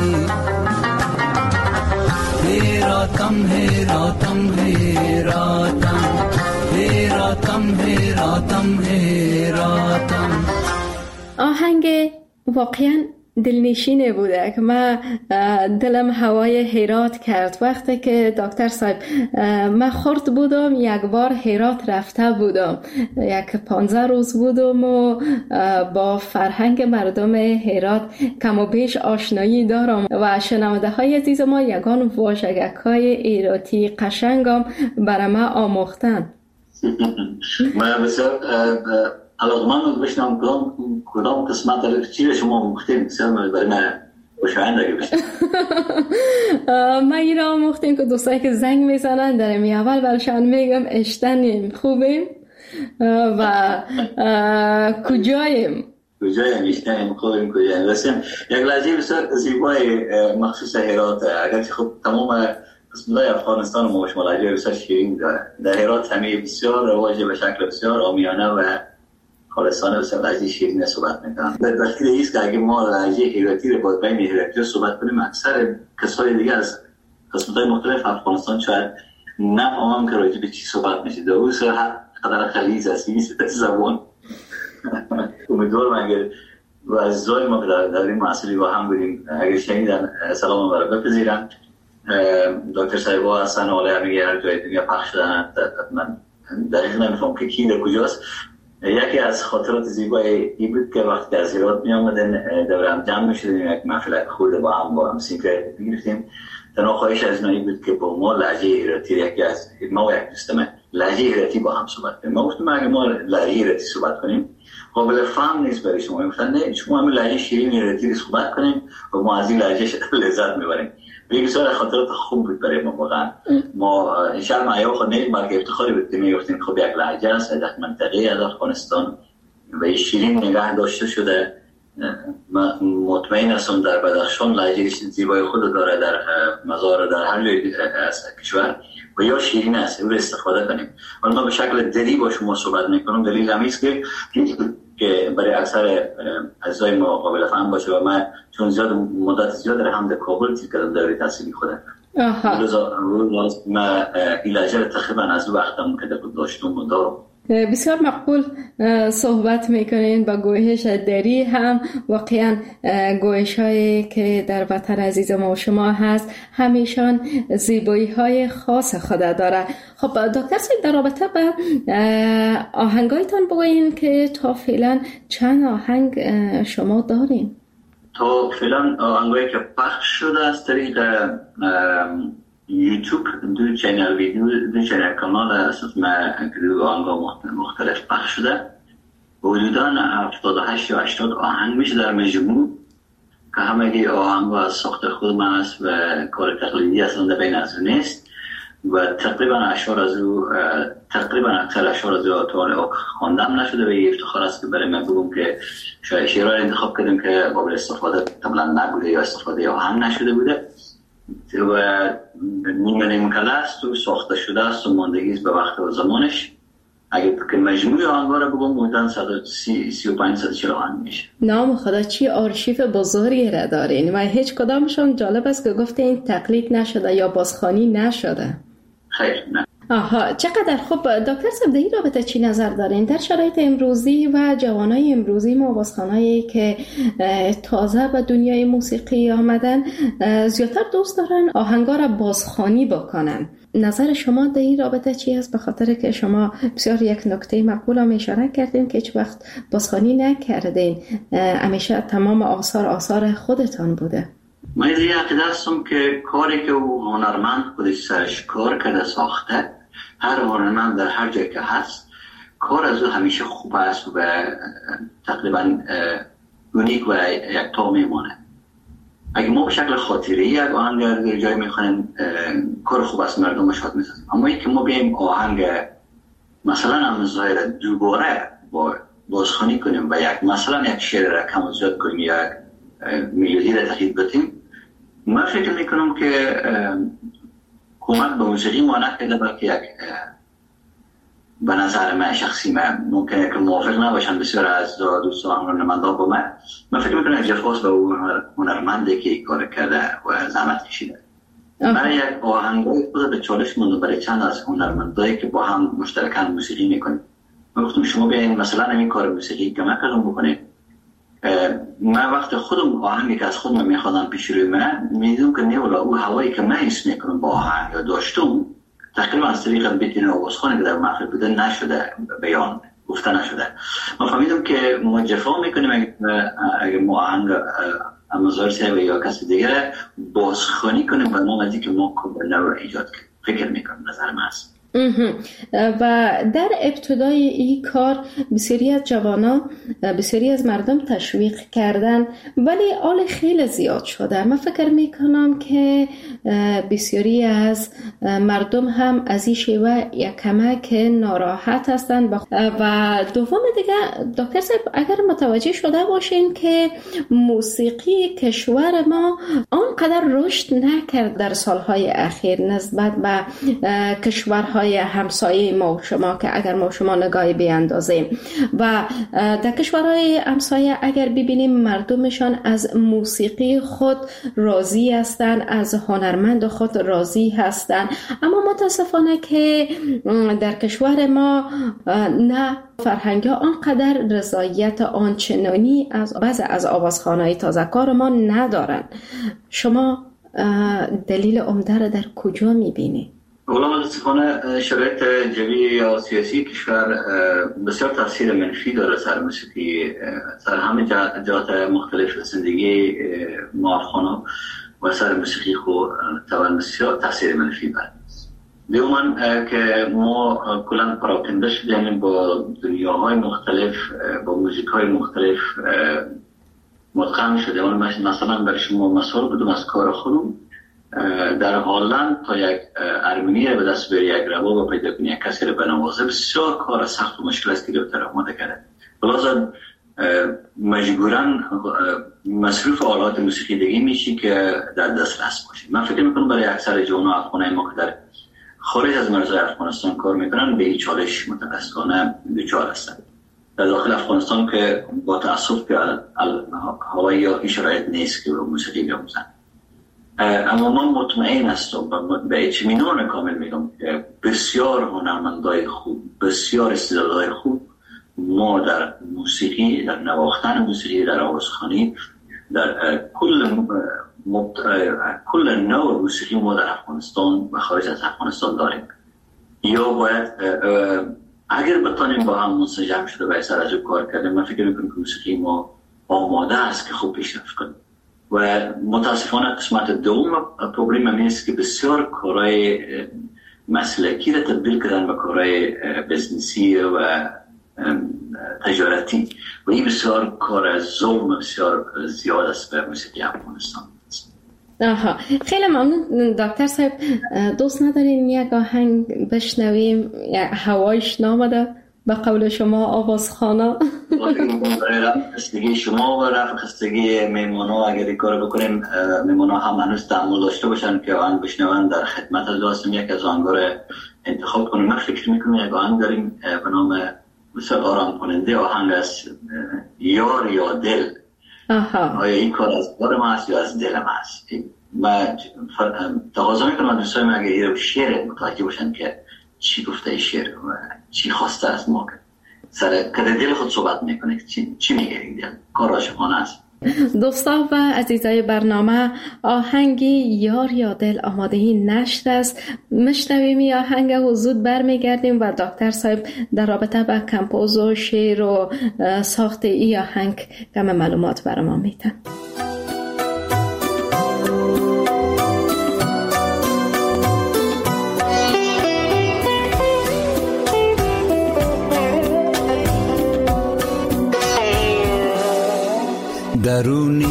S5: هراتم هراتم هراتم، هراتم هراتم هراتم.
S3: آهنگ واقعا دلنشینه بوده که من دلم هوای هرات کرد. وقتی که دکتر صاحب من خرد بودم، یک بار هرات رفته بودم، 15 روز بودم و با فرهنگ مردم هرات کم و بیش آشنایی دارم و شنونده های عزیز ما یگان واژگک های ایراتی قشنگم برای من آموختن.
S4: من بسیار علاقمند بشنم کدام قسمت چی شما مختیم بسیار برای من خوشایند اگه بشنم.
S3: ما این را آموختیم که دوستایی که زنگ میزنن در امی اول برشان میگم اشتنیم، خوبیم و کجاییم
S4: اشتنیم، خوبیم، کجاییم. رسیم یک لحظه بسیار زیبای مخصوص هرات، اگرچه خب تمام قسمت‌های افغانستان ما شما لهجه بسیار شیرین داره. در هرات همه بسیار رواجه به شکل بسیار عامیانه و خالصانه بسیار لهجه شیرین صحبت میکنن. در دلیل ایست که اگه ما لهجه هراتی رو با بین هراتی صحبت کنیم، اکثر کسای دیگه از قسمت‌های مختلف افغانستان شاید نفهمم که راجع به چی صحبت میشه. دوست هر قدر خلیز است نیست زبان. امیدوارم اگر و عزیزای ما که در این محصولی با هم بودیم اگر شنیدن سلام و برکت بپذیرن. دکتر صاحبا هستن و همه هر جای دنیا پخش شدن. من دقیق نمیفهم که کی در کجاست. یکی از خاطرات زیبای این بود که وقتی از هرات می آمدن دور هم جمع می شدیم، یک محفل خود با هم سیگرت می‌گرفتیم. تنها خواهش از اینایی بود که با ما لهجه هراتی یکی از ما و یک دوستم لهجه هراتی با هم صحبت کنیم. ما گفتیم اگه ما لهجه هراتی صحبت کنیم قابل فهم نیست برای شما. گفتن نه، شما همین لهجه شیرین هراتی رو صحبت کنیم و ما از این لهجه لذت میبریم. بسیار خاطرات خوب بود برای ما واقعا. ما شرم حیا خود نیست بلکه افتخاری بود که میگفتیم خب یک لهجه است در منطقه از افغانستان و شیرین نگاه داشته شده. مطمئن هستم در بدخشان لهجه زیبای خود داره، در مزار، در هر جای از کشور و یا شیرین است، او رو استفاده کنیم. حالا ما به شکل دلی با شما صحبت میکنم، دلیل همین است که برای اکثر عزیزای ما قابل فهم باشه و من چون مدت زیاد در هم در کابل تیر کردم دوره تحصیلی خودم. روز من این لهجه رو تقریبا از وقتم که داشتم و دارم.
S3: بسیار مقبول صحبت میکنین با گویش دری هم. واقعا گویش هایی که در وطن عزیز ما و شما هست همیشان زیبایی های خاص خود داره. خب دکتر صاحب در رابطه با آهنگایتان بگوین که تا فعلا چند آهنگ شما دارین؟
S4: تا فعلا آهنگایی که پخش شده از طریق یوتیوب دو چینل ویدیو، دو چینل کانال اساس ما دو آهنگا مختلف پخش شده. حدوداً 78 یا 80 آهنگ میشه در مجموع که همگی آهنگا از ساخت خود من است و کار تقلیدی اصلا بین از نیست و تقریبا اشعار از او اکثر اشعار از او تا خواندم نشده و یه افتخار است که برای من بگم که شاید شعرها انتخاب کردیم که قابل استفاده کاملا نبوده یا استفاده آهنگ نشده بوده و نیمه کله است و ساخته شده است و ماندگی به وقت و زمانش. اگر که مجموع آهنگا رو بگم بودن 135-140 آهنگ میشه.
S3: نام خدا چی آرشیو بزرگی را دارین و هیچ کدامشون جالب است که گفته این تقلید نشده یا بازخوانی نشده.
S4: خیر نه.
S3: آها، چقدر خوب. دکتر صاحب در این رابطه چی نظر دارین؟ در شرایط امروزی و جوانای امروزی ما بازخوانایی که تازه به دنیای موسیقی آمدن زیادتر دوست دارن آهنگا را بازخوانی بکنن. نظر شما در این رابطه چی است؟ به خاطر که شما بسیار یک نکته مقبول هم اشاره کردین که هیچ وقت بازخوانی نکردین، همیشه تمام آثار خودتان بوده.
S4: من از این عقیده هستم که کاری که او هنرمند خودش سرش کار کرده ساخته، هر هنرمند در هر جای که هست کار از او همیشه خوب است و تقریبا یونیک و یکتا میمونه. اگه ما به شکل خاطری یک آهنگ در جای میخوانیم کار خوب است، مردم شاد میسازیم. اما اینکه ما بیایم آهنگ مثلا هم ظاهر دوباره بازخوانی کنیم و مثلا یک شعر را کم و زیاد کنیم یا یک میلودی را تغییر بدیم، من فکر میکنم که کمک به موسیقی ما نکرده، بلکه یک به نظر من شخصی من ممکنه که موافق نباشن بسیار از دوستان هنرمندان با من فکر میکنم جفاس به اون هنرمنده که کار کرده و زحمت کشیده. برای یک آهنگ خود به چالش مونده برای چند از هنرمندایی که با هم مشترکاً موسیقی میکنیم. من گفتم شما بیاین مثلا این کار موسیقی که من کردم بکنید. من وقت خودم آهنگی که از خودم میخوادم پیش روی من میدونم که نیولا او هوایی که من حس میکنم با آهنگ یا داشتم تقریبا از طریق بیتین آوازخوانی که در محفل بوده نشده، بیان گفته نشده. ما فهمیدم که ما جفا میکنیم اگه ما آهنگ امازار صاحب یا کسی دیگه بازخوانی کنیم و ما مزید که ما کمبرنر رو ایجاد کنیم. فکر میکنم نظر من است.
S3: و در ابتدای این کار بسیاری از جوانا، بسیاری از مردم تشویق کردن، ولی آل خیلی زیاد شده. من فکر میکنم که بسیاری از مردم هم از این شیوه یک کمک ناراحت هستند. و دوم دیگه دکتر صاحب اگر متوجه شده باشین که موسیقی کشور ما آنقدر رشد نکرد در سالهای اخیر نسبت به کشورهای همسایه ما و شما، که اگر ما شما نگاهی بیاندازیم و در کشورهای همسایه اگر ببینیم مردمشان از موسیقی خود راضی هستند، از هنرمند خود راضی هستند، اما متاسفانه که در کشور ما نه فرهنگ ها آنقدر رضایت آنچنانی از بعض از آوازخوان‌های تازه‌کار ما ندارن. شما دلیل عمده را در کجا می‌بینید؟
S4: اولا متاسفانه شرایط جوی یا سیاسی کشور بسیار تاثیر منفی داره سر موسیقی، سر همه جهات مختلف زندگی ما افغانا و سر موسیقی خود طبعا بسیار تاثیر منفی داره. دومان که ما کلا پراکنده شدیم با دنیاهای مختلف، با موزیک‌های مختلف مدغم شدیم. مثلا برای شما مثال بدم از کار خودم، در هلند تا یک ارمنی به دست بری، یک رباب پیدا کنی، یک کسی رو بنوازه، بسیار کار سخت و مشکل است که گرفتار آماده کرده. لازم مجبوراً مصروف آلات موسیقی دیگه میشی که در دسترس باشی. من فکر میکنم برای اکثر جوانان افغانای ما که در خارج از مرزهای افغانستان کار میکنن به این چالش متاسفانه دچار هستند. در داخل افغانستان که با تأسف که هوایی یا شرایط نیست که موسیقی بیاموزن. اما من مطمئن هستم و به اطمینان کامل میگم که بسیار هنرمندای خوب، بسیار استعدادهای خوب ما در موسیقی، در نواختن موسیقی، در آوازخوانی، در کل نوع موسیقی ما در افغانستان و خارج از افغانستان داریم. یا باید اگر بتانیم با هم منسجم شده و سر از او کار کردیم، من فکر میکنم که موسیقی ما آماده است که خوب پیشرفت کنیم. و متاسفانه قسمت دوم پروبلم هم است که بسیار کارهای مسلکی را تبدیل کردن به کارهای بزنسی و تجارتی و این بسیار کار ظلم بسیار زیاد است به موسیقی افغانستان.
S3: خیلی ممنون دکتر صاحب. دوست ندارین یک آهنگ بشنویم؟ هوایش نامده به قول شما آوازخوانا.
S4: خستگی شما و رفع خستگی میمونا اگر این کار بکنیم، میمونا هم هنوز تحمل داشته باشن که آهنگ بشنون. در خدمت از هستم یک از آهنگا رو انتخاب کنیم. من فکر میکنم یک آهنگ داریم به نام بسیار آرام کننده، آهنگ از یار یا دل. آیا این کار از کار ما است یا از دل ما است؟ من تقاضا میکنم دوستای من اگر این شعر متوجه باشن که چی گفته این شعر و چی خواسته از ما، سر کده دل خود صحبت میکنه، چی میگه این دل، کار عاشقانه است.
S3: دوستان و عزیزای برنامه، آهنگی یار یا دل آمادهی نشر است. میشنویم این آهنگ و زود برمیگردیم و دکتر صاحب در رابطه با کمپوز و شعر و ساخت این آهنگ کم معلومات برام میتن.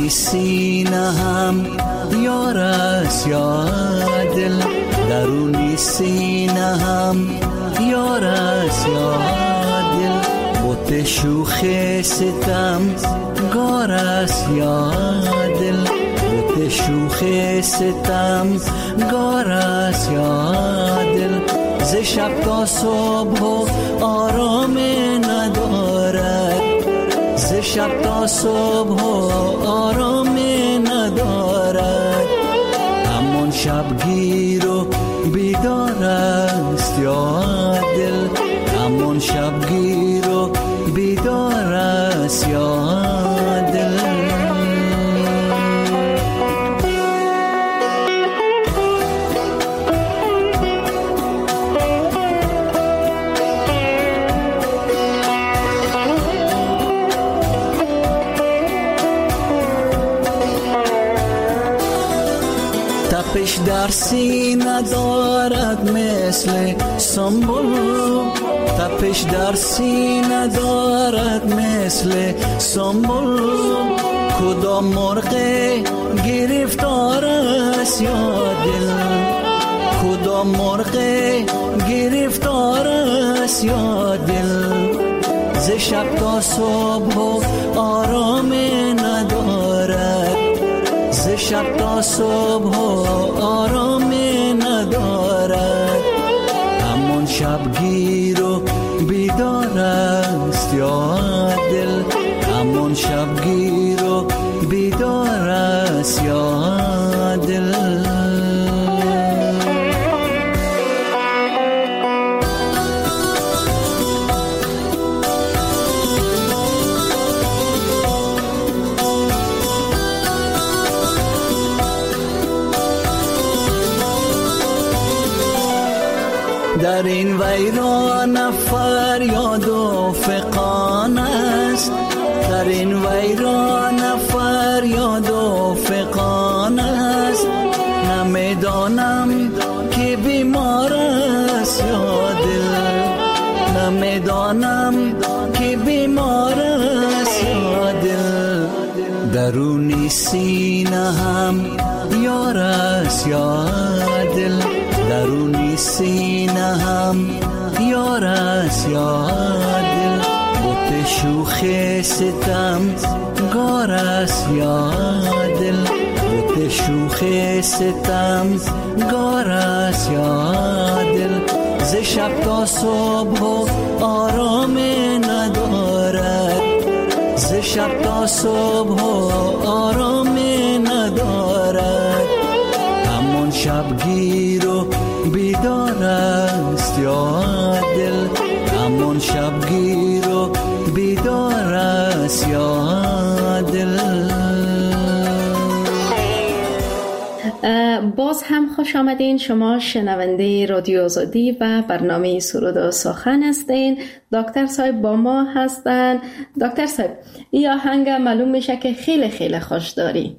S5: درونی سینه هم یار است یا دل، درونی سینه هم یار است یا دل، بوت شوخ ستم گار است یا دل، بوت شوخ ستم گار است یا دل، ز شب تا صبح آرام ندارد، ز شب تا صبح آرام ندارد، همون شبگیر و بیدار است یا دل، همون شبگیر و بیدار است یا دل. تپش در سینه دارد مثل سنبل، تپش در سینه دارد مثل سنبل، کدام مرغ گرفتار است یا دل، کدام مرغ گرفتار است یا دل، ز شب تا صبح آرام ندارد، ز شب تا صبح آرام ندارد، همون شبگیر و بیدار است یا دل، همون شبگیر و بیدار است یا دل. در این ویران فریاد و فغان است، در این ویران فریاد و فغان است، نمیدانم که بیمار است یا دل، نمیدانم که بیمار است یا دل، درونی سینه هم یار است یا دل، درونی سینه هم یار است یا دل، بوت شوخ ستم گار است یا دل، بوت شوخ ستم گار است یا دل، ز شب تا صبح آرام ندارد، ز شب تا صبح آرام ندارد، همون شبگیر و بیدار است یا دل، همون شبگیر و بیدار است یا دل.
S3: باز هم خوش آمدین. شما شنونده رادیو آزادی و برنامه سرود و سخن هستین. دکتر صاحب با ما هستن. دکتر صاحب این آهنگ معلوم میشه که خیلی خیلی خوش داری.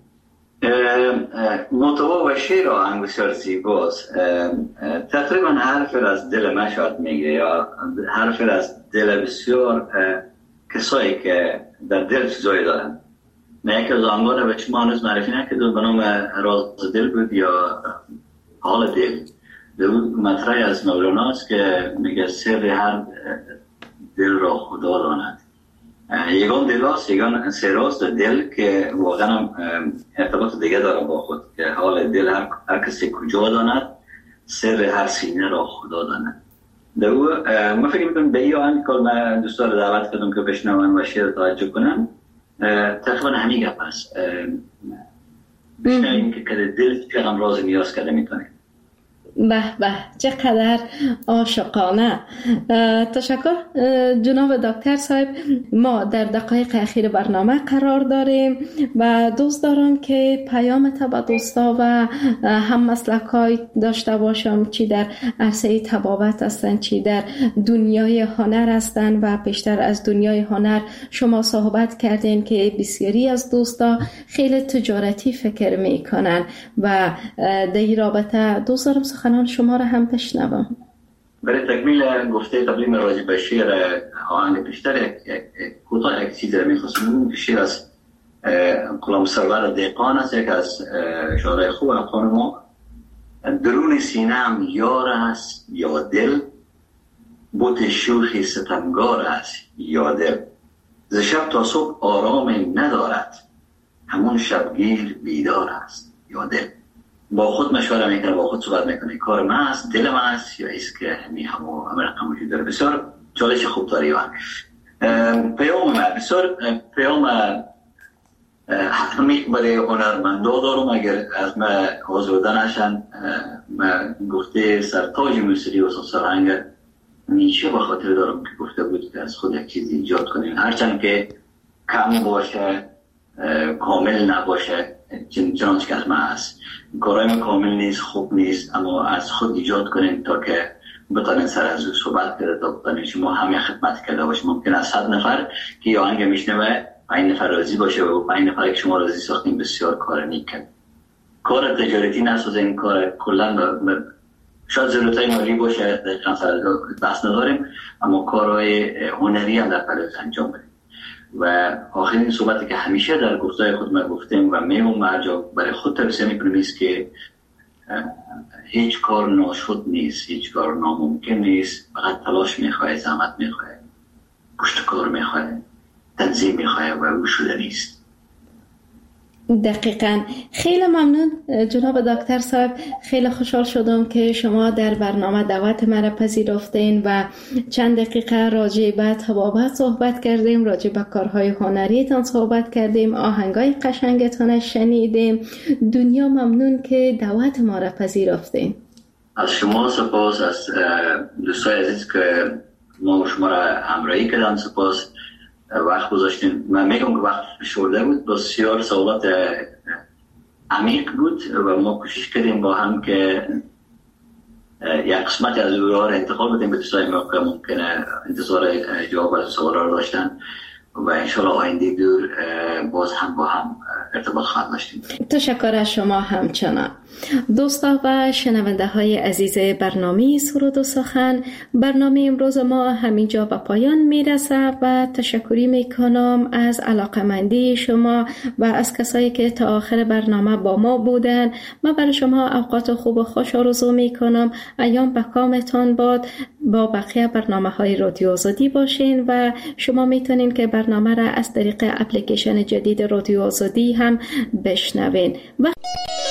S4: محتوا و شعر آهنگ بسیار زیباست. تقریبا حرف از دل من شاید میگیره یا حرف از دل بسیار کسایی که در دل چیزایی دارن. نه یکی از آهنگان به شما هنوز معرفی نکرده به نام راز دل بود یا حال دل. در مطرحی از مولاناست که میگه سر هر دل را خدا داند. یگان دل هاست، یگان سر هاست دل که واقعا ارتباط دیگه داره با خود که حال دل هر کسی کجا داند، سر هر سینه را خدا داند. در او ما فکر میکنم به این آهنگ که من دوستان رو دعوت کردم که بشنون و شعر توجه کنم، تقریبا همین گپ است. بشنویم که دل چقدر راز نیاز کرده میتونه.
S3: به به چقدر عاشقانه. تشکر جناب دکتر صاحب. ما در دقایق اخیر برنامه قرار داریم و دوست دارم که پیام تا به دوستا و هم مسلکای داشته باشم، چی در عرصه طبابت هستن چی در دنیای هنر هستن و بیشتر از دنیای هنر شما صحبت کردین که بسیاری از دوستا خیلی تجارتی فکر میکنن و در این رابطه دوست دارم سخنان شما را هم بشنوم.
S4: برای تکمیل گفته قبلی راجع به شعر آهنگ بیشتر کوتاه یک چیز را می‌خواستم بگم که شعر از غلام سرور دهقان است، یک از شاعرای خوب افغان ما. درون سینه‌ام یار است یا دل، بوت شوخی ستمگار است یا دل. ز شب تا صبح آرام ندارد، همون شبگیر بیدار است یا دل. با خود مشوره میکنه، با خود صحبت میکنه، کار من است، دل من است یا ایست که همه رقم وجود داره. بسیار چالش خوب داری. پیام من بسیار پیام همیشه برای هنرمندا دارم. اگر از من آزرده نشن، من گفته سرتاج موسیقی و سرهنگ میشه به خاطر دارم که گفته بود که از خود یک چیزی ایجاد کنیم، هرچند که کم باشه، کامل نباشه. چنانچه که از من هست، کارهای کامل نیست، خوب نیست، اما از خود ایجاد کنیم تا که بتانین سر از او صحبت کرده، تا بتانین شما هم خدمت کرده باشه. ممکن است 100 نفر که یا آهنگ میشنوه 5 نفر راضی باشه و 5 نفر که شما راضی ساختین بسیار کار نیک کرد. کار تجارتی نسازین، کار کلا شاید ضرورتای مالی باشه، دقیقا سر بحث نداریم، اما کارهای هنری هم در پرز انجام بدیم. و آخرین صحبتی که همیشه در گفتای خود ما گفتیم و میمون مرجع برای خود توصیه میکنیم است که هیچ کار ناشد نیست، هیچ کار ناممکن نیست، فقط تلاش میخواه، زحمت میخواه، پشت کار میخواه، تنظیم میخواه و او شده نیست.
S3: دقیقاً. خیلی ممنون جناب دکتر صاحب. خیلی خوشحال شدم که شما در برنامه دعوت مرا پذیرفتین و چند دقیقه راجع به طبابت صحبت کردیم، راجع به کارهای هنریتان صحبت کردیم، آهنگای قشنگتان شنیدیم. دنیا ممنون که دعوت ما را پذیرفتین.
S4: از شما سپاس، از دوستای عزیز که ما و شما را همراهی کردن سپاس، وقت گذاشتیم. من میگم که وقت فشرده بود، بسیار سوالات عمیق بود و ما کوشش کردیم با هم که یک قسمت از او را انتقال بدیم به دوستای ما که ممکنه انتظار جواب از سوالا را داشتن و انشالله آینده دور باز هم با هم ارتباط خواهد داشتیم.
S3: تشکر از شما همچنان. دوستا و شنونده های عزیز برنامه سرود و سخن، برنامه امروز ما همینجا به پایان میرسه و تشکری میکنم از علاقمندی شما و از کسایی که تا آخر برنامه با ما بودن. من برای شما اوقات خوب و خوش آرزو میکنم. ایام به کامتان باد. با بقیه برنامه های رادیو آزادی باشین و شما میتونین که برنامه را از طریق اپلیکیشن جدید رادیو آزادی هم بشنوین.